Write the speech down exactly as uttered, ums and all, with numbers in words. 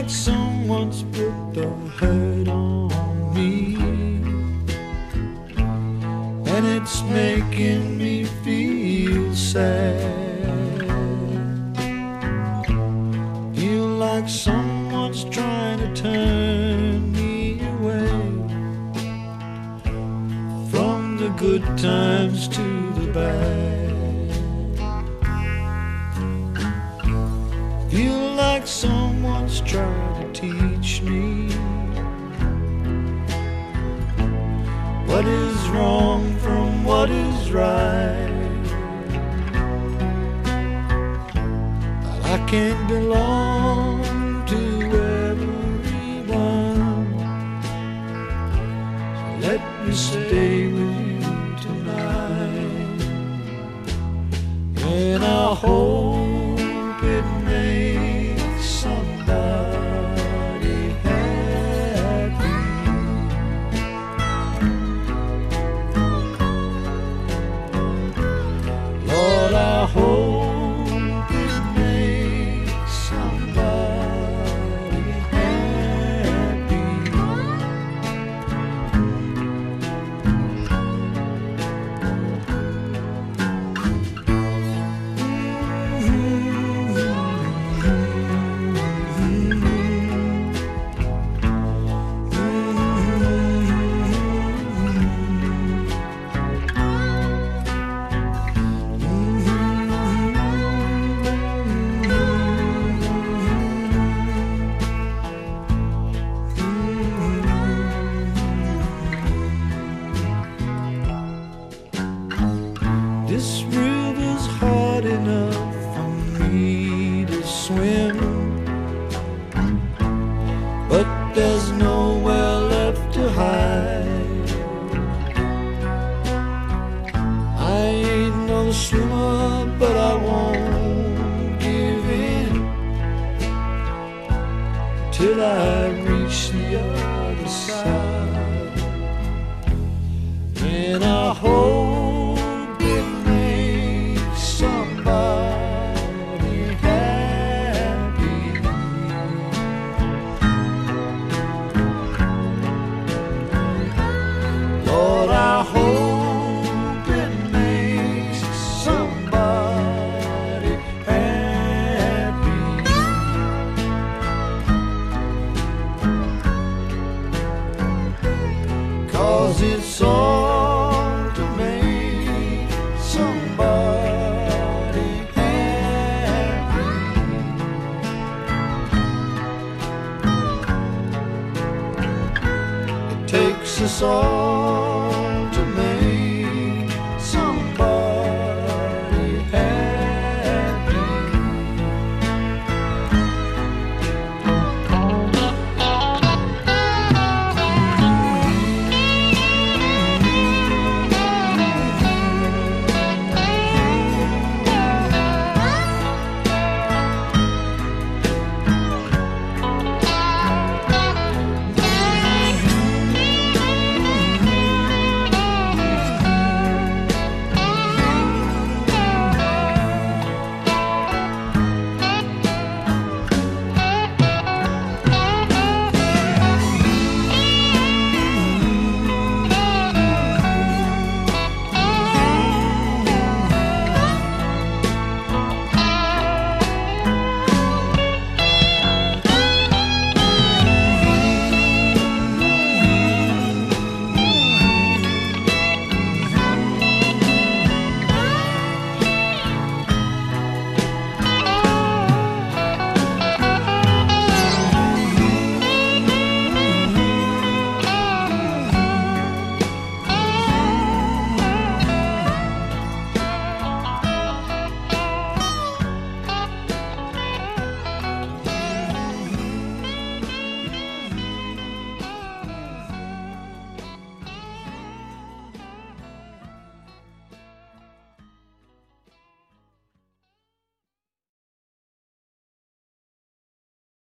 like someone's put the hurt on me, and it's making me feel sad. Feel like someone's trying to turn me away from the good times to the bad. Feel like someone's trying to teach me what is wrong from what is right. But I can't belong to everyone, so let me stay with you tonight. And I hope it makes somebody happy. Lord, I hope it makes somebody happy. This river's hard enough for me to swim, but there's nowhere left to hide. I ain't no swimmer, but I won't give in till I reach the other side. And I hope it makes somebody happy. Lord, I hope it makes somebody happy. 'Cause it's all to make somebody happy. It takes us all